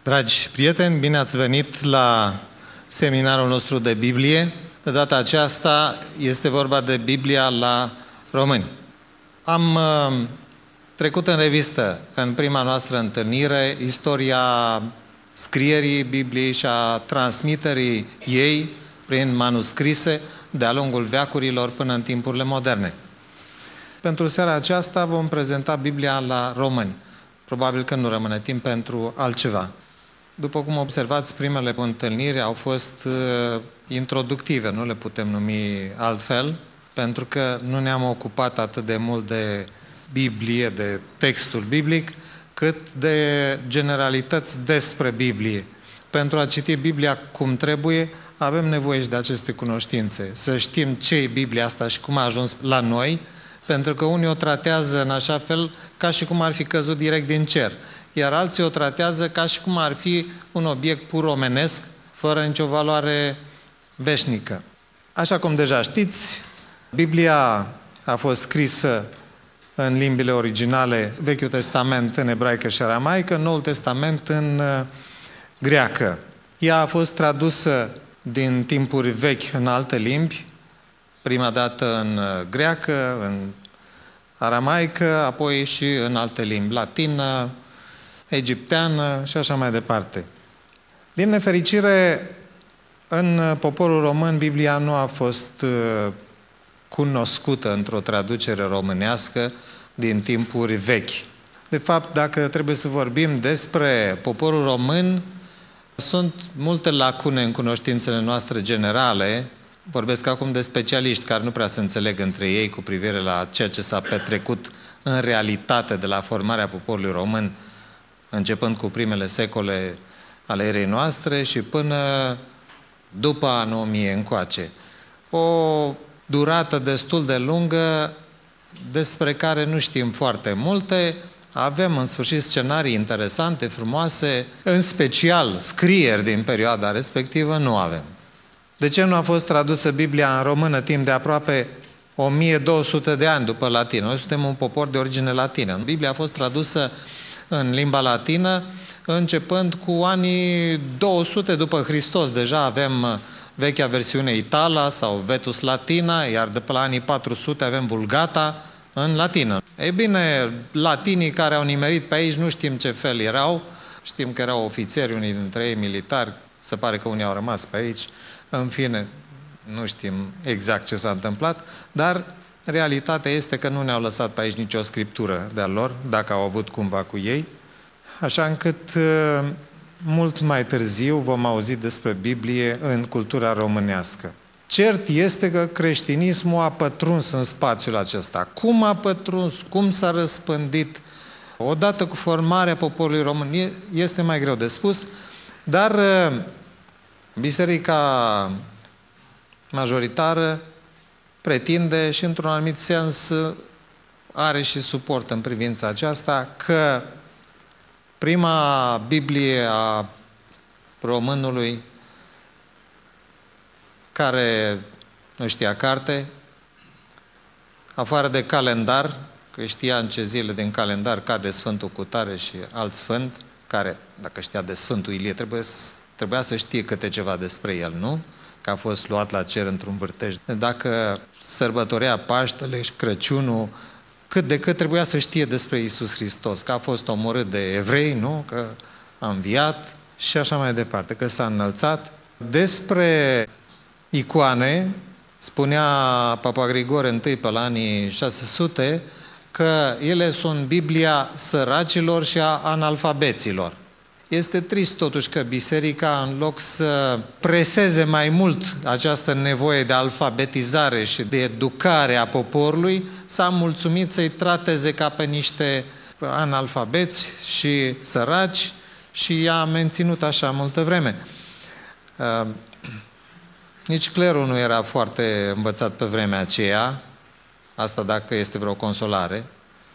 Dragi prieteni, bine ați venit la seminarul nostru de Biblie. De data aceasta este vorba de Biblia la români. Am trecut în revistă, în prima noastră întâlnire, istoria scrierii Bibliei și a transmiterii ei prin manuscrise de-a lungul veacurilor până în timpurile moderne. Pentru seara aceasta vom prezenta Biblia la români. Probabil că nu rămâne timp pentru altceva. După cum observați, primele întâlniri au fost introductive, nu le putem numi altfel, pentru că nu ne-am ocupat atât de mult de Biblie, de textul biblic, cât de generalități despre Biblie. Pentru a citi Biblia cum trebuie, avem nevoie și de aceste cunoștințe. Să știm ce e Biblia asta și cum a ajuns la noi, pentru că unii o tratează în așa fel ca și cum ar fi căzut direct din cer, iar alții o tratează ca și cum ar fi un obiect pur omenesc, fără nicio valoare veșnică. Așa cum deja știți, Biblia a fost scrisă în limbile originale, Vechiul Testament în ebraică și aramaică, Noul Testament în greacă. Ea a fost tradusă din timpuri vechi în alte limbi, prima dată în greacă, în aramaică, apoi și în alte limbi, latină, egipteană și așa mai departe. Din nefericire, în poporul român, Biblia nu a fost cunoscută într-o traducere românească din timpuri vechi. De fapt, dacă trebuie să vorbim despre poporul român, sunt multe lacune în cunoștințele noastre generale. Vorbesc acum de specialiști care nu prea se înțeleg între ei cu privire la ceea ce s-a petrecut în realitate de la formarea poporului român, începând cu primele secole ale erei noastre și până după anul 1000 încoace. O durată destul de lungă despre care nu știm foarte multe. Avem în sfârșit scenarii interesante, frumoase, în special scrieri din perioada respectivă nu avem. De ce nu a fost tradusă Biblia în română timp de aproape 1200 de ani după latină? Noi suntem un popor de origine latină. Biblia a fost tradusă în limba latină începând cu anii 200 după Hristos. Deja avem vechea versiune Itala sau Vetus Latina, iar de pe la anii 400 avem Vulgata în latină. Ei bine, latinii care au nimerit pe aici nu știm ce fel erau. Știm că erau ofițeri, unii dintre ei militari, se pare că unii au rămas pe aici. În fine, nu știm exact ce s-a întâmplat, dar realitatea este că nu ne-au lăsat pe aici nicio scriptură de-a lor, dacă au avut cumva cu ei, așa încât mult mai târziu vom auzi despre Biblie în cultura românească. Cert este că creștinismul a pătruns în spațiul acesta. Cum a pătruns? Cum s-a răspândit? Odată cu formarea poporului român este mai greu de spus, dar biserica majoritară pretinde și într-un anumit sens are și suport în privința aceasta că prima Biblie a românului care nu știa carte, afară de calendar, că știa în ce zile din calendar cade Sfântul Cutare și alt sfânt, care, dacă știa de Sfântul Ilie, trebuia să știe câte ceva despre el, nu? Că a fost luat la cer într-un vârtej. Dacă sărbătorea Paștele și Crăciunul, cât de cât trebuia să știe despre Iisus Hristos, că a fost omorât de evrei, nu? Că a înviat și așa mai departe, că s-a înălțat. Despre icoane, spunea Papa Grigore I pe la anii 600, că ele sunt Biblia săracilor și a analfabeților. Este trist totuși că biserica, în loc să preseze mai mult această nevoie de alfabetizare și de educare a poporului, s-a mulțumit să-i trateze ca pe niște analfabeți și săraci și i-a menținut așa multă vreme. Nici clerul nu era foarte învățat pe vremea aceea, asta dacă este vreo consolare.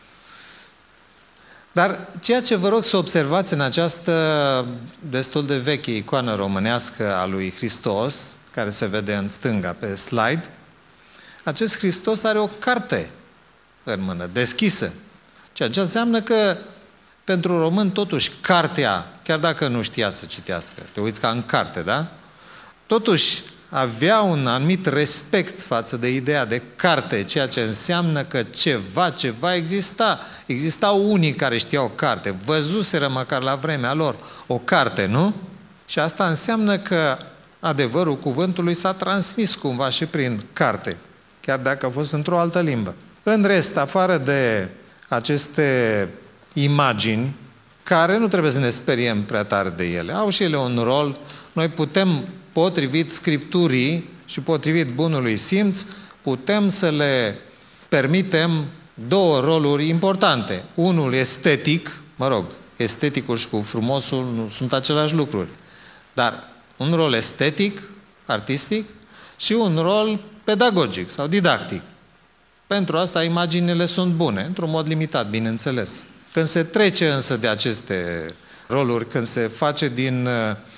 Dar ceea ce vă rog să observați în această destul de veche icoană românească a lui Hristos, care se vede în stânga pe slide, acest Hristos are o carte în mână, deschisă. Ceea ce înseamnă că pentru român totuși cartea, chiar dacă nu știa să citească. Te uiți ca în carte, da? Totuși, avea un anumit respect față de ideea de carte, ceea ce înseamnă că ceva exista. Existau unii care știau carte, văzuseră măcar la vremea lor o carte, nu? Și asta înseamnă că adevărul cuvântului s-a transmis cumva și prin carte, chiar dacă a fost într-o altă limbă. În rest, afară de aceste imagini, care nu trebuie să ne speriem prea tare de ele, au și ele un rol. Noi putem, potrivit Scripturii și potrivit bunului simț, putem să le permitem două roluri importante. Unul estetic, esteticul și cu frumosul nu sunt aceleași lucruri, dar un rol estetic, artistic, și un rol pedagogic sau didactic. Pentru asta imaginile sunt bune, într-un mod limitat, bineînțeles. Când se trece însă de aceste roluri, când se face din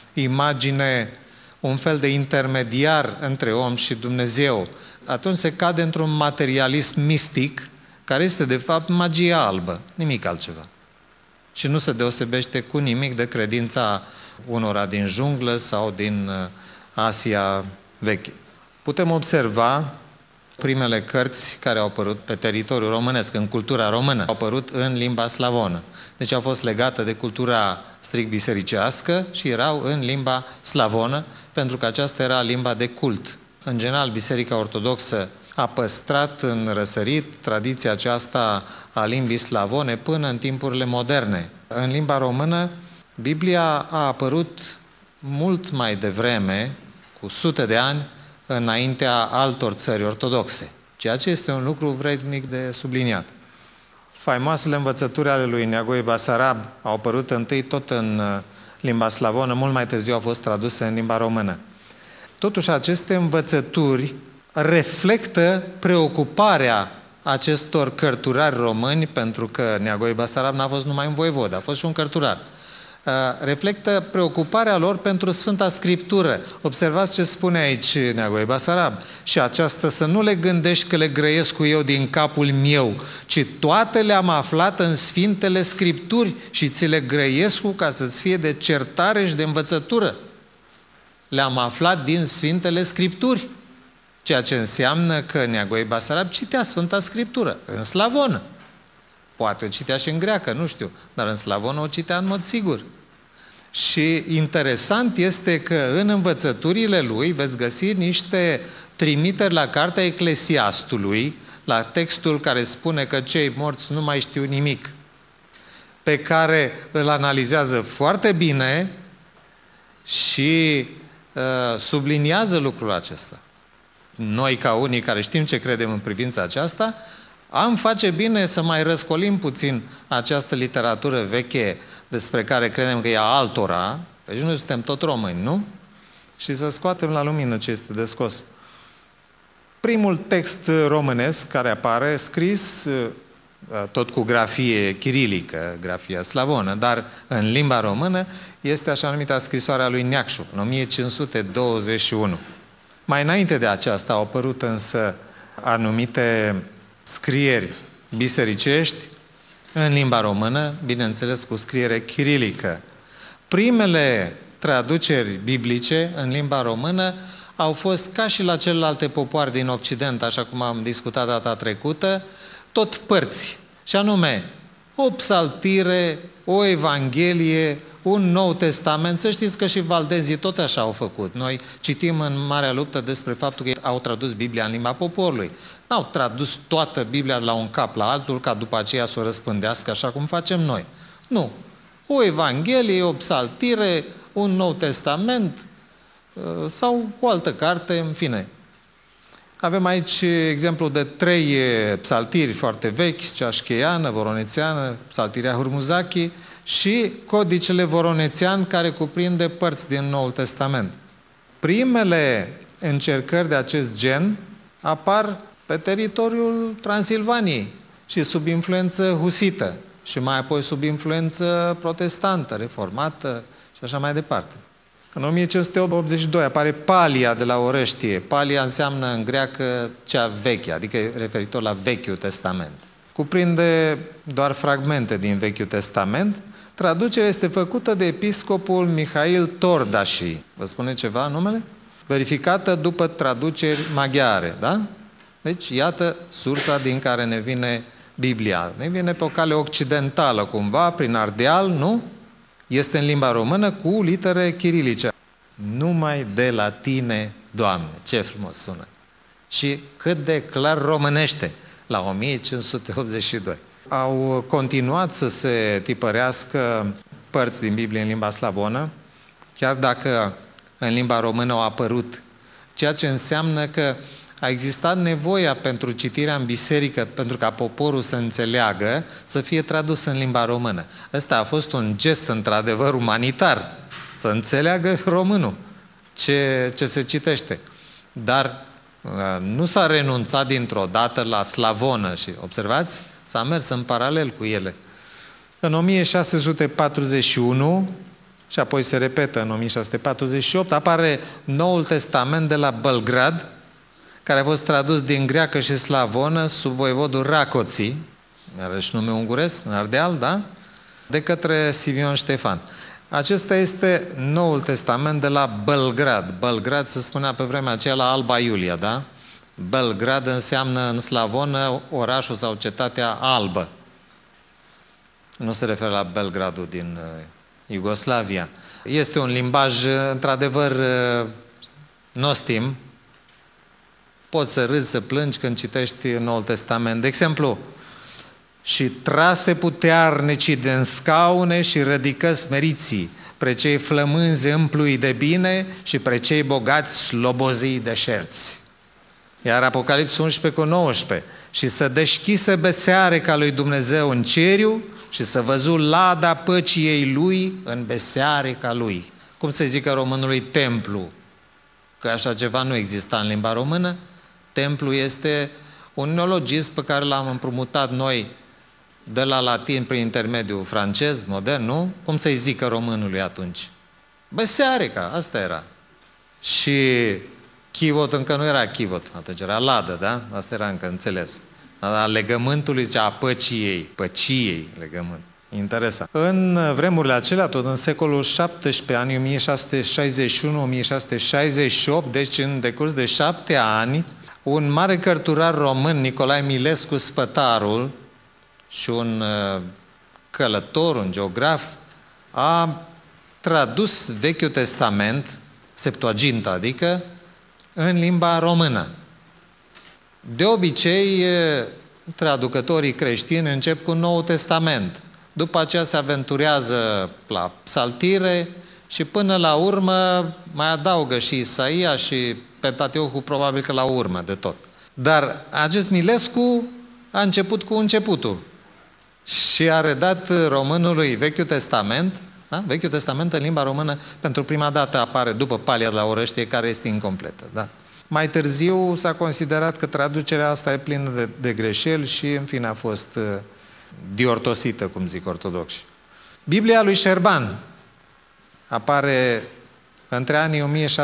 imagine un fel de intermediar între om și Dumnezeu, atunci se cade într-un materialism mistic, care este de fapt magia albă, nimic altceva. Și nu se deosebește cu nimic de credința unora din junglă sau din Asia veche. Putem observa primele cărți care au apărut pe teritoriul românesc, în cultura română, au apărut în limba slavonă. Deci au fost legate de cultura strict bisericească și erau în limba slavonă, pentru că aceasta era limba de cult. În general, Biserica Ortodoxă a păstrat în răsărit tradiția aceasta a limbii slavone până în timpurile moderne. În limba română, Biblia a apărut mult mai devreme, cu sute de ani, înaintea altor țări ortodoxe, ceea ce este un lucru vrednic de subliniat. Faimoasele învățături ale lui Neagoe Basarab au apărut întâi tot în limba slavonă, mult mai târziu au fost traduse în limba română. Totuși, aceste învățături reflectă preocuparea acestor cărturari români, pentru că Neagoe Basarab n-a fost numai un voievod, a fost și un cărturar. Reflectă preocuparea lor pentru Sfânta Scriptură. Observați ce spune aici Neagoe Basarab. Și aceasta să nu le gândești că le grăiesc cu eu din capul meu, ci toate le-am aflat în Sfintele Scripturi și ți le grăiesc ca să-ți fie de certare și de învățătură. Le-am aflat din Sfintele Scripturi, ceea ce înseamnă că Neagoe Basarab citea Sfânta Scriptură în slavonă. Poate o citea și în greacă, nu știu, dar în slavonă o citea în mod sigur. Și interesant este că în învățăturile lui veți găsi niște trimiteri la cartea Eclesiastului, la textul care spune că cei morți nu mai știu nimic, pe care îl analizează foarte bine și subliniază lucrul acesta. Noi, ca unii care știm ce credem în privința aceasta, am face bine să mai răscolim puțin această literatură veche despre care credem că e a altora, deci noi suntem tot români, nu? Și să scoatem la lumină ce este de scos. Primul text românesc care apare, scris tot cu grafie chirilică, grafia slavonă, dar în limba română, este așa numita scrisoarea lui Neacșu, în 1521. Mai înainte de aceasta au apărut însă anumite scrieri bisericești în limba română, bineînțeles cu scriere chirilică. Primele traduceri biblice în limba română au fost, ca și la celelalte popoare din Occident, așa cum am discutat data trecută, tot părți, și anume o psaltire, o evanghelie, un Nou Testament. Să știți că și valdezii tot așa au făcut. Noi citim în Marea Luptă despre faptul că au tradus Biblia în limba poporului. N-au tradus toată Biblia de la un cap la altul ca după aceea să o răspândească așa cum facem noi. Nu. O evanghelie, o psaltire, un Nou Testament sau o altă carte, în fine. Avem aici exemplul de 3 psaltiri foarte vechi, cea șcheiană, voronețeană, psaltirea Hurmuzaki și codicele voronețean, care cuprinde părți din Noul Testament. Primele încercări de acest gen apar pe teritoriul Transilvaniei și sub influență husită și mai apoi sub influență protestantă, reformată și așa mai departe. În 1582 apare Palia de la Orăștie. Palia înseamnă în greacă cea veche, adică referitor la Vechiul Testament. Cuprinde doar fragmente din Vechiul Testament, Traducerea este făcută de episcopul Mihail Tordași. Vă spune ceva numele? Verificată după traduceri maghiare, da? Deci, iată sursa din care ne vine Biblia. Ne vine pe o cale occidentală, cumva, prin Ardeal, nu? Este în limba română cu litere chirilice. Numai de la tine, Doamne! Ce frumos sună! Și cât de clar românește, la 1582. Au continuat să se tipărească părți din Biblie în limba slavonă, chiar dacă în limba română au apărut, ceea ce înseamnă că a existat nevoia pentru citirea în biserică, pentru ca poporul să înțeleagă, să fie tradus în limba română. Ăsta a fost un gest, într-adevăr, umanitar, să înțeleagă românul ce se citește. Dar nu s-a renunțat dintr-o dată la slavonă și, observați, s-a mers în paralel cu ele. În 1641, și apoi se repetă în 1648, apare Noul Testament de la Belgrad, care a fost tradus din greacă și slavonă sub voievodul Racoții, iarăși nume unguresc, în Ardeal, da? De către Simeon Ștefan. Acesta este Noul Testament de la Belgrad. Belgrad se spunea pe vremea aceea la Alba Iulia, da? Belgrad înseamnă în slavonă orașul sau cetatea albă. Nu se referă la Belgradul din Iugoslavia. Este un limbaj, într-adevăr, nostim. Poți să râzi, să plângi când citești Noul Testament. De exemplu, și trase putearnicii din scaune și rădică smeriții, pre cei flămânzi împlui de bine și pre cei bogați slobozii de șerți. Iar Apocalipsul 11:19, și să deschise beseareca lui Dumnezeu în ceriu și să văzu lada păciei lui în beseareca lui. Cum să zică românului templu? Că așa ceva nu exista în limba română. Templu este un neologism pe care l-am împrumutat noi de la latin prin intermediul francez, modern, nu? Cum să-i zică românului atunci? Beseareca, asta era. Și chivot încă nu era chivot, atunci era ladă, da? Asta era încă înțeles. A legământului zicea a păciei legământ. Interesant. În vremurile acelea, tot în secolul XVII, anii 1661-1668, deci în decurs de 7 ani, un mare cărturar român, Nicolae Milescu Spătarul, și un călător, un geograf, a tradus Vechiul Testament, Septuaginta, adică, în limba română. De obicei, traducătorii creștini încep cu Noul Testament. După aceea se aventurează la psaltire și până la urmă mai adaugă și Isaia și Pentateuhul, probabil că la urmă de tot. Dar acest Milescu a început cu începutul și a redat românului Vechiul Testament. Da? Vechiul Testament în limba română pentru prima dată apare după Palia de la Orăștie, care este incompletă. Da? Mai târziu s-a considerat că traducerea asta e plină de greșeli și în fine a fost diortosită, cum zic ortodoxi. Biblia lui Șerban apare între anii 1682-1688.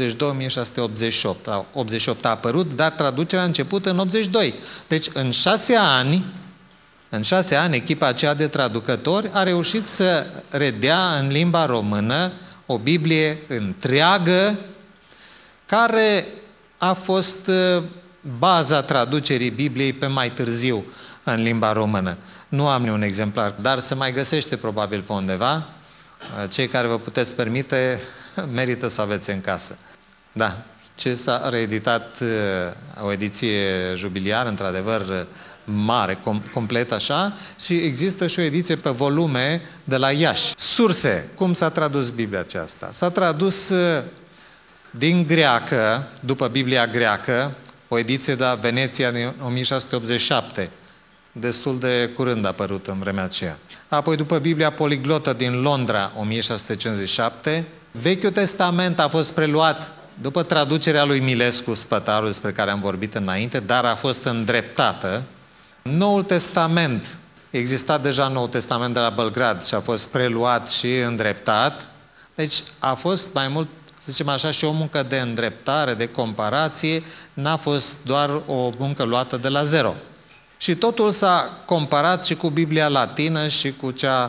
88 a apărut, dar traducerea a început în 82. Deci în 6 ani, echipa aceea de traducători a reușit să redea în limba română o Biblie întreagă, care a fost baza traducerii Bibliei pe mai târziu în limba română. Nu am un exemplar, dar se mai găsește probabil pe undeva. Cei care vă puteți permite, merită să aveți în casă. Da, ce s-a reeditat o ediție jubiliară, într-adevăr, mare, complet așa, și există și o ediție pe volume de la Iași. Surse. Cum s-a tradus Biblia aceasta? S-a tradus din greacă, după Biblia greacă, o ediție de la Veneția din 1687, destul de curând a apărut în vremea aceea. Apoi după Biblia poliglotă din Londra, 1657, Vechiul Testament a fost preluat după traducerea lui Milescu Spătarul, despre care am vorbit înainte, dar a fost îndreptată. Noul Testament, exista deja Noul Testament de la Belgrad și a fost preluat și îndreptat, deci a fost mai mult, să zicem așa, și o muncă de îndreptare, de comparație, n-a fost doar o muncă luată de la zero. Și totul s-a comparat și cu Biblia latină și cu cea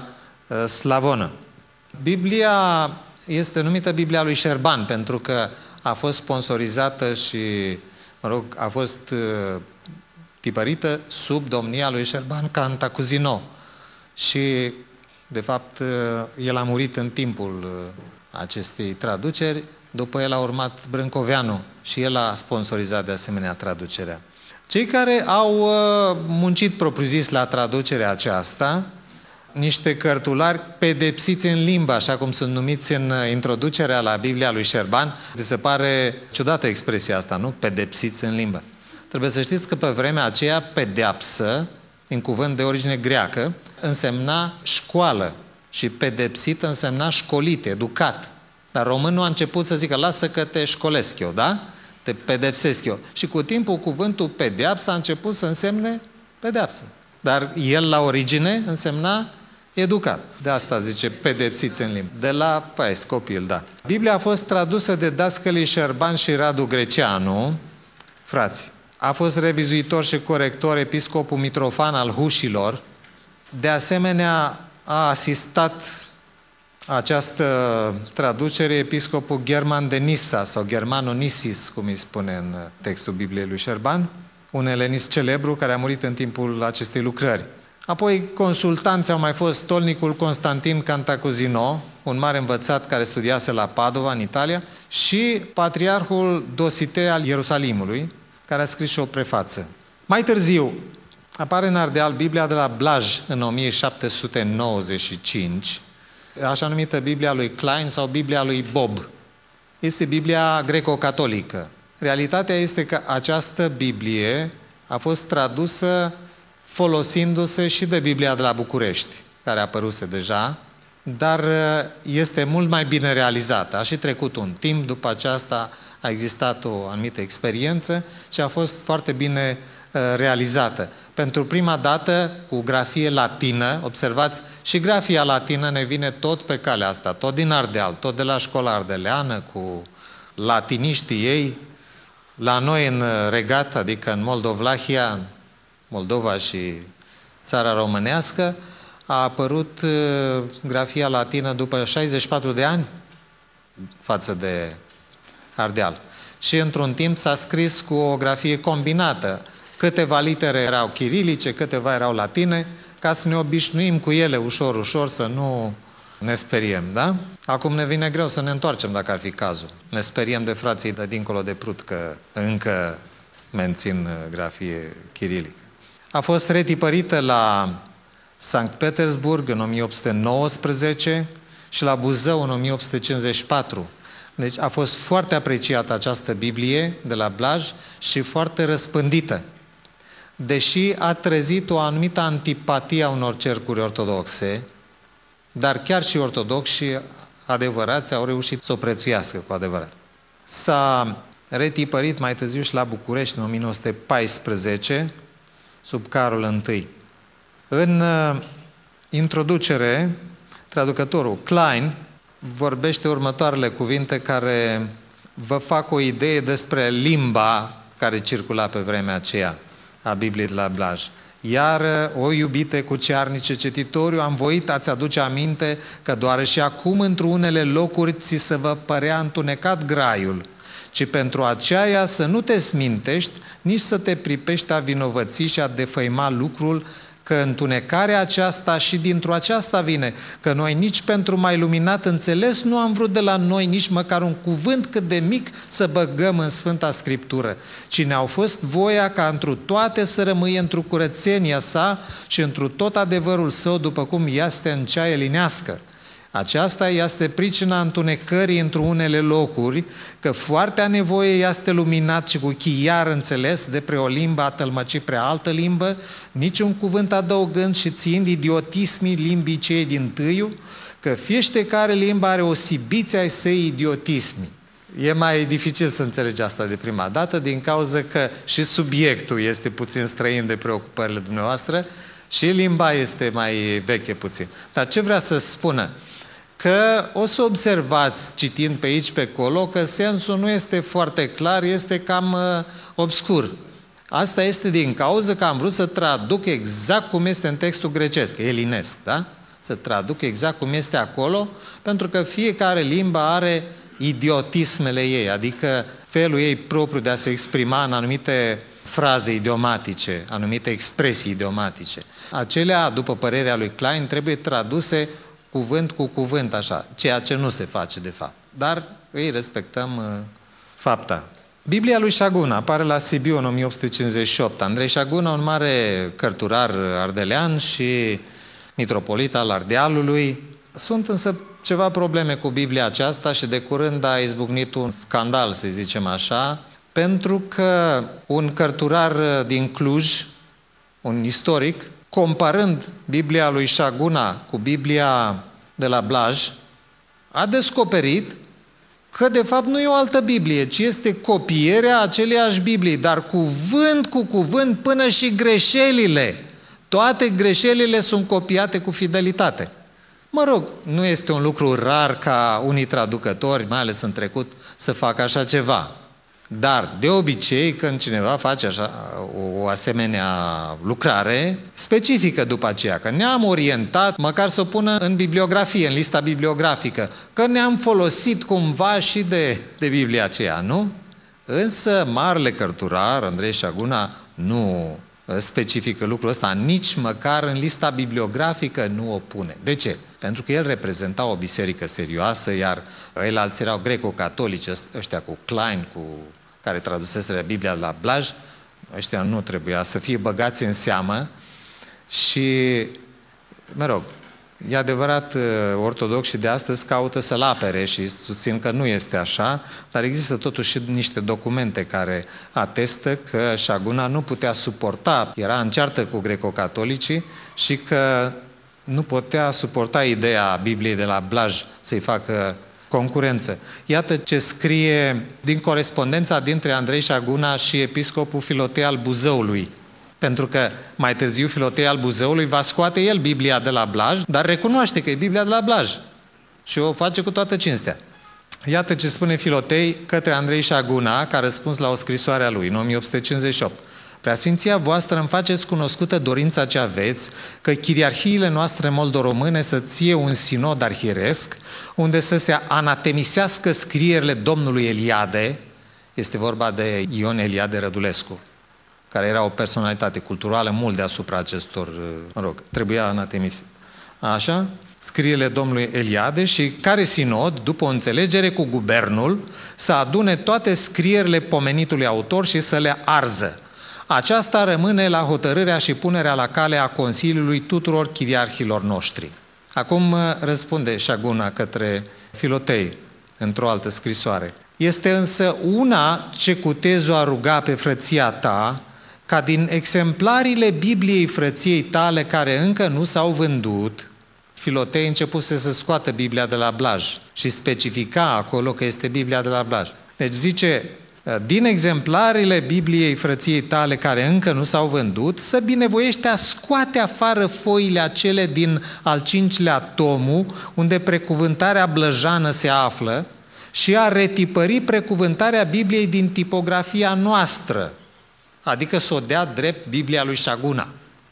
slavonă. Biblia este numită Biblia lui Șerban pentru că a fost sponsorizată și, a fost tipărită sub domnia lui Șerban Cantacuzino. Și, de fapt, el a murit în timpul acestei traduceri, după el a urmat Brâncoveanu și el a sponsorizat de asemenea traducerea. Cei care au muncit propriu-zis la traducerea aceasta, niște cărtulari pedepsiți în limbă, așa cum sunt numiți în introducerea la Biblia lui Șerban. Se pare ciudată expresia asta, nu? Pedepsiți în limbă. Trebuie să știți că pe vremea aceea pedeapsă, în cuvânt de origine greacă, însemna școală și pedepsit însemna școlit, educat. Dar românul a început să zică, lasă că te școlesc eu, da? Te pedepsesc eu. Și cu timpul cuvântul pedeapsă a început să însemne pedeapsă. Dar el la origine însemna educat. De asta zice pedepsiți în limbă. De la pais, copil, da. Biblia a fost tradusă de dascălii Șerban și Radu Greceanu, frați. A fost revizuitor și corector episcopul Mitrofan al Hușilor. De asemenea, a asistat această traducere episcopul German de Nisa sau Germanonisis, cum îi spune în textul Bibliei lui Șerban, un elenist celebru care a murit în timpul acestei lucrări. Apoi consultanți au mai fost stolnicul Constantin Cantacuzino, un mare învățat care studiase la Padova, în Italia, și patriarhul Dositei al Ierusalimului, care a scris și o prefață. Mai târziu apare în Ardeal Biblia de la Blaj în 1795, așa numită Biblia lui Klein sau Biblia lui Bob. Este Biblia greco-catolică. Realitatea este că această Biblie a fost tradusă folosindu-se și de Biblia de la București, care a apăruse deja, dar este mult mai bine realizată. A și trecut un timp, după aceasta a existat o anumită experiență și a fost foarte bine realizată. Pentru prima dată, cu grafie latină, observați, și grafia latină ne vine tot pe calea asta, tot din Ardeal, tot de la școala ardeleană, cu latiniștii ei. La noi în Regat, adică în Moldovlahia, Moldova și țara românească, a apărut grafia latină după 64 de ani față de Ardeal. Și într-un timp s-a scris cu o grafie combinată. Câteva litere erau chirilice, câteva erau latine, ca să ne obișnuim cu ele ușor, ușor, să nu ne speriem, da? Acum ne vine greu să ne întoarcem, dacă ar fi cazul. Ne speriem de frații de dincolo de Prut, că încă mențin grafie chirilică. A fost retipărită la Sankt Petersburg în 1819 și la Buzău în 1854. Deci a fost foarte apreciată această Biblie de la Blaj și foarte răspândită. Deși a trezit o anumită antipatie a unor cercuri ortodoxe, dar chiar și ortodoxi adevărați au reușit să o prețuiască cu adevărat. S-a retipărit mai târziu și la București în 1914, sub Carol I. În introducere, traducătorul Klein vorbește următoarele cuvinte care vă fac o idee despre limba care circula pe vremea aceea a Bibliei de la Blaj. Iar, o iubite cu cearnice cititoriu, am voit a-ți aduce aminte că doar și acum într-unele locuri ți se vă părea întunecat graiul, ci pentru aceea să nu te smintești, nici să te pripești a vinovății și a defăima lucrul, că întunecarea aceasta și dintr-o aceasta vine, că noi nici pentru mai luminat înțeles nu am vrut de la noi nici măcar un cuvânt cât de mic să băgăm în Sfânta Scriptură, ci ne-au fost voia ca întru toate să rămâie într-o curățenia sa și întru tot adevărul său, după cum este în cea elinească. Aceasta este pricina întunecării într-unele locuri, că foarte nevoie este luminat și cu chiar înțeles de pre o limbă a tălmăci pre altă limbă, niciun cuvânt adăugând și țiind idiotismii limbii cei din tâiu, că fiește care limba are o sibiție ai săi idiotismi. E mai dificil să înțelegi asta de prima dată, din cauza că și subiectul este puțin străin de preocupările dumneavoastră și limba este mai veche puțin. Dar ce vrea să spună? Că o să observați, citind pe aici, pe acolo, că sensul nu este foarte clar, este cam obscur. Asta este din cauza că am vrut să traduc exact cum este în textul grecesc, elinesc, da? să traduc exact cum este acolo, pentru că fiecare limbă are idiotismele ei, adică felul ei propriu de a se exprima în anumite fraze idiomatice, anumite expresii idiomatice. Acelea, după părerea lui Klein, trebuie traduse cuvânt cu cuvânt, așa, ceea ce nu se face de fapt. Dar îi respectăm fapta. Biblia lui Șaguna apare la Sibiu în 1858. Andrei Șaguna, un mare cărturar ardelean și mitropolit al Ardealului. Sunt însă ceva probleme cu Biblia aceasta și de curând a izbucnit un scandal, să zicem așa, pentru că un cărturar din Cluj, un istoric, comparând Biblia lui Șaguna cu Biblia de la Blaj, a descoperit că de fapt nu e o altă Biblie, ci este copierea aceleiași Biblii, dar cuvânt cu cuvânt până și greșelile. Toate greșelile sunt copiate cu fidelitate. Mă rog, nu este un lucru rar ca unii traducători, mai ales în trecut, să facă așa ceva. Dar, de obicei, când cineva face așa, o asemenea lucrare, specifică după aceea, că ne-am orientat, măcar să o pună în bibliografie, în lista bibliografică, că ne-am folosit cumva și de Biblia aceea, nu? Însă, marele cărturar, Andrei Șaguna, nu specifică lucrul ăsta, nici măcar în lista bibliografică nu o pune. De ce? Pentru că el reprezenta o biserică serioasă, iar ceilalți erau greco-catolici, ăștia cu Klein, care traduseseră Biblia de la Blaj, ăștia nu trebuia să fie băgați în seamă și, mă rog, e adevărat, ortodoxii de astăzi caută să-l apere și susțin că nu este așa, dar există totuși niște documente care atestă că Șaguna nu putea suporta, era în ceartă cu greco-catolicii și că nu putea suporta ideea Bibliei de la Blaj să-i facă concurență. Iată ce scrie din corespondența dintre Andrei Șaguna și episcopul Filotei al Buzăului. Pentru că mai târziu Filotei al Buzăului va scoate el Biblia de la Blaj, dar recunoaște că e Biblia de la Blaj și o face cu toată cinstea. Iată ce spune Filotei către Andrei Șaguna, ca răspuns la o scrisoare a lui, în 1858. Preasfinția voastră îmi faceți cunoscută dorința ce aveți, că chiriarhiile noastre moldo-române să ție un sinod arhieresc, unde să se anatemisească scrierile domnului Eliade, este vorba de Ion Eliade Rădulescu, care era o personalitate culturală mult deasupra acestor, trebuia anatemis. Așa? Scrierile domnului Eliade și care sinod, după o înțelegere cu guvernul, să adune toate scrierile pomenitului autor și să le arză. Aceasta rămâne la hotărârea și punerea la cale a Consiliului tuturor chiriarhilor noștri. Acum răspunde Șaguna către Filotei într-o altă scrisoare. Este însă una ce Cutezu a ruga pe frăția ta, ca din exemplarele Bibliei frăției tale care încă nu s-au vândut, Filotei începuse să scoată Biblia de la Blaj și specifica acolo că este Biblia de la Blaj. Deci zice, din exemplarele Bibliei frăției tale care încă nu s-au vândut, să binevoiește a scoate afară foile acele din al 5-lea tomul, unde precuvântarea blăjană se află, și a retipări precuvântarea Bibliei din tipografia noastră, adică să o dea drept Biblia lui Șaguna.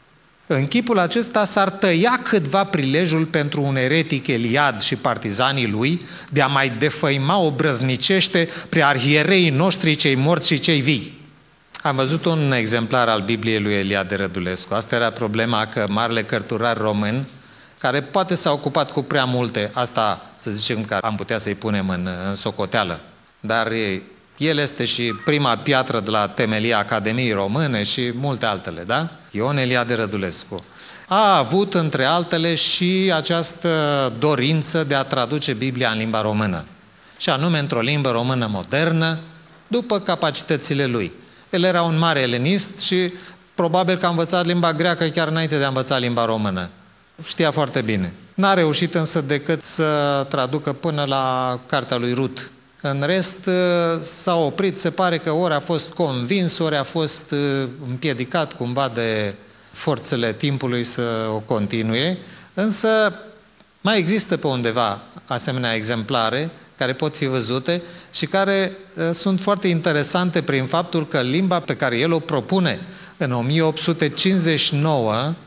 În chipul acesta s-ar tăia câtva prilejul pentru un eretic Eliad și partizanii lui de a mai defăima obrăznicește pre arhiereii noștri cei morți și cei vii. Am văzut un exemplar al Bibliei lui Eliade Rădulescu. Asta era problema, că marele cărturar român, care poate s-a ocupat cu prea multe, asta să zicem că am putea să-i punem în socoteală, dar el este și prima piatră de la temelia Academiei Române și multe altele, da? Ion Eliade Rădulescu. A avut, între altele, și această dorință de a traduce Biblia în limba română. Și anume într-o limbă română modernă, după capacitățile lui. El era un mare elenist și probabil că a învățat limba greacă chiar înainte de a învăța limba română. Știa foarte bine. N-a reușit însă decât să traducă până la cartea lui Rut. În rest s-a oprit, se pare că ori a fost convins, ori a fost împiedicat cumva de forțele timpului să o continue, însă mai există pe undeva asemenea exemplare care pot fi văzute și care sunt foarte interesante prin faptul că limba pe care el o propune în 1859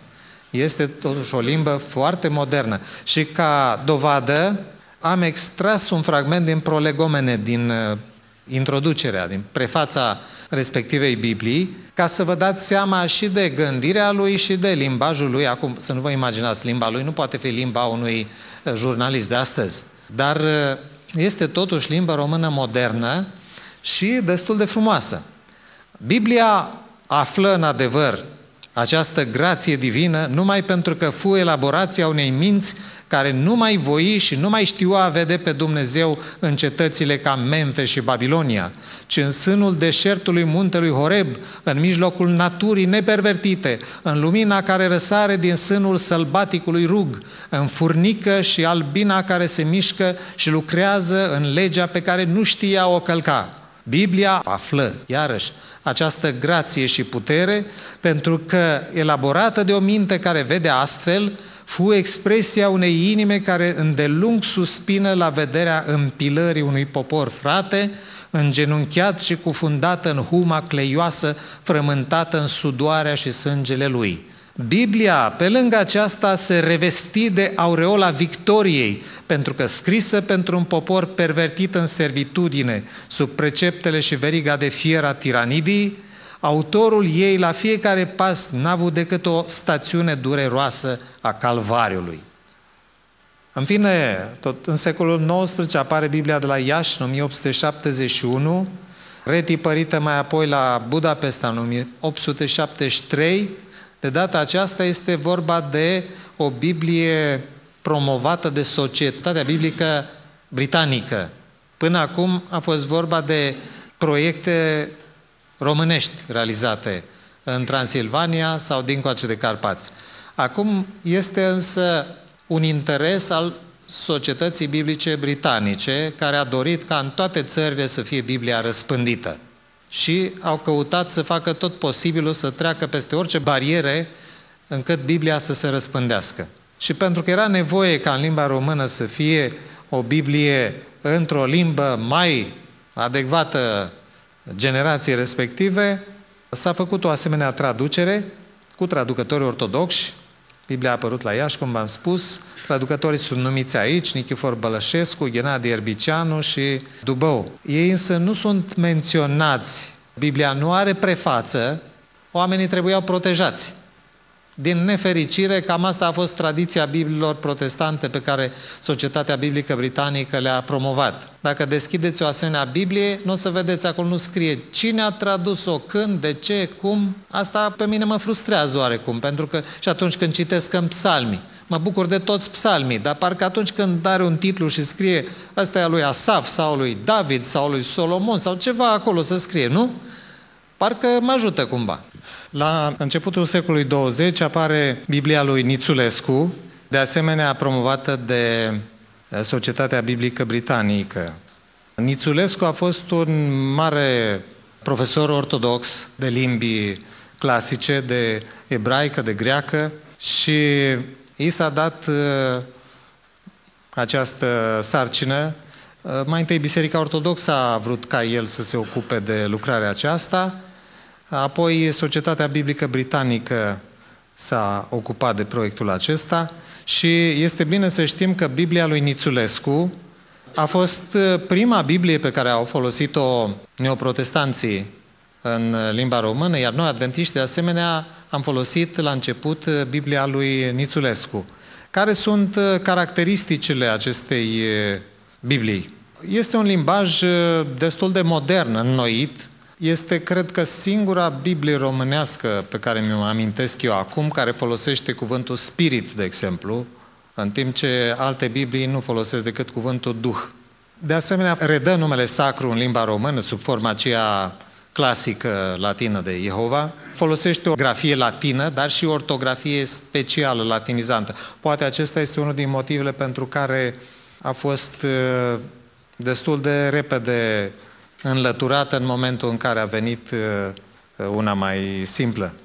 Este totuși o limbă foarte modernă. Și ca dovadă am extras un fragment din prolegomene, din introducerea, din prefața respectivei Biblii, ca să vă dați seama și de gândirea lui și de limbajul lui. Acum, să nu vă imaginați, limba lui nu poate fi limba unui jurnalist de astăzi, dar este totuși limba română modernă și destul de frumoasă. Biblia află în adevăr această grație divină numai pentru că fu elaborația unei minți care nu mai voi și nu mai știu a vede pe Dumnezeu în cetățile ca Memfis și Babilonia, ci în sânul deșertului muntelui Horeb, în mijlocul naturii nepervertite, în lumina care răsare din sânul sălbaticului rug, în furnică și albina care se mișcă și lucrează în legea pe care nu știa o călca. Biblia află, iarăși, această grație și putere, pentru că, elaborată de o minte care vede astfel, fu expresia unei inime care îndelung suspină la vederea împilării unui popor frate, îngenunchiat și cufundat în huma cleioasă, frământată în sudoarea și sângele lui. Biblia, pe lângă aceasta, se revesti de aureola victoriei, pentru că scrisă pentru un popor pervertit în servitudine, sub preceptele și veriga de fier a tiranidii, autorul ei la fiecare pas n-a avut decât o stațiune dureroasă a Calvariului. În fine, tot în secolul XIX apare Biblia de la Iași, în 1871, retipărită mai apoi la Budapesta, în 1873. De data aceasta este vorba de o Biblie promovată de Societatea Biblică Britanică. Până acum a fost vorba de proiecte românești realizate în Transilvania sau dincoace de Carpați. Acum este însă un interes al Societății Biblice Britanice, care a dorit ca în toate țările să fie Biblia răspândită. Și au căutat să facă tot posibilul să treacă peste orice bariere încât Biblia să se răspândească. Și pentru că era nevoie ca în limba română să fie o Biblie într-o limbă mai adecvată generației respective, s-a făcut o asemenea traducere cu traducători ortodoxi. Biblia a apărut la Iași, cum v-am spus. Traducătorii sunt numiți aici, Nichifor Bălășescu, Ghenadie Erbicianu și Dubău. Ei însă nu sunt menționați. Biblia nu are prefață, oamenii trebuiau protejați. Din nefericire, cam asta a fost tradiția Bibliilor protestante pe care Societatea Biblică Britanică le-a promovat. Dacă deschideți o asemenea Biblie, nu o să vedeți, acolo nu scrie cine a tradus-o, când, de ce, cum. Asta pe mine mă frustrează oarecum, pentru că și atunci când citesc în psalmi, mă bucur de toți psalmii, dar parcă atunci când are un titlu și scrie ăsta e a lui Asaf sau lui David sau lui Solomon sau ceva acolo să scrie, nu? Parcă mă ajută cumva. La începutul secolului 20 apare Biblia lui Nițulescu, de asemenea promovată de Societatea Biblică Britanică. Nițulescu a fost un mare profesor ortodox de limbi clasice, de ebraică, de greacă și i s-a dat această sarcină. Mai întâi Biserica Ortodoxă a vrut ca el să se ocupe de lucrarea aceasta, apoi Societatea Biblică Britanică s-a ocupat de proiectul acesta și este bine să știm că Biblia lui Nițulescu a fost prima Biblie pe care au folosit-o neoprotestanții în limba română, iar noi, adventiști, de asemenea, am folosit la început Biblia lui Nițulescu. Care sunt caracteristicile acestei Biblii? Este un limbaj destul de modern, înnoit. Este, cred că, singura Biblie românească pe care mi-o amintesc eu acum, care folosește cuvântul spirit, de exemplu, în timp ce alte Biblii nu folosesc decât cuvântul duh. De asemenea, redă numele sacru în limba română, sub forma aceea clasică latină de Jehova, folosește o grafie latină, dar și o ortografie specială latinizantă. Poate acesta este unul din motivele pentru care a fost destul de repede înlăturată în momentul în care a venit una mai simplă.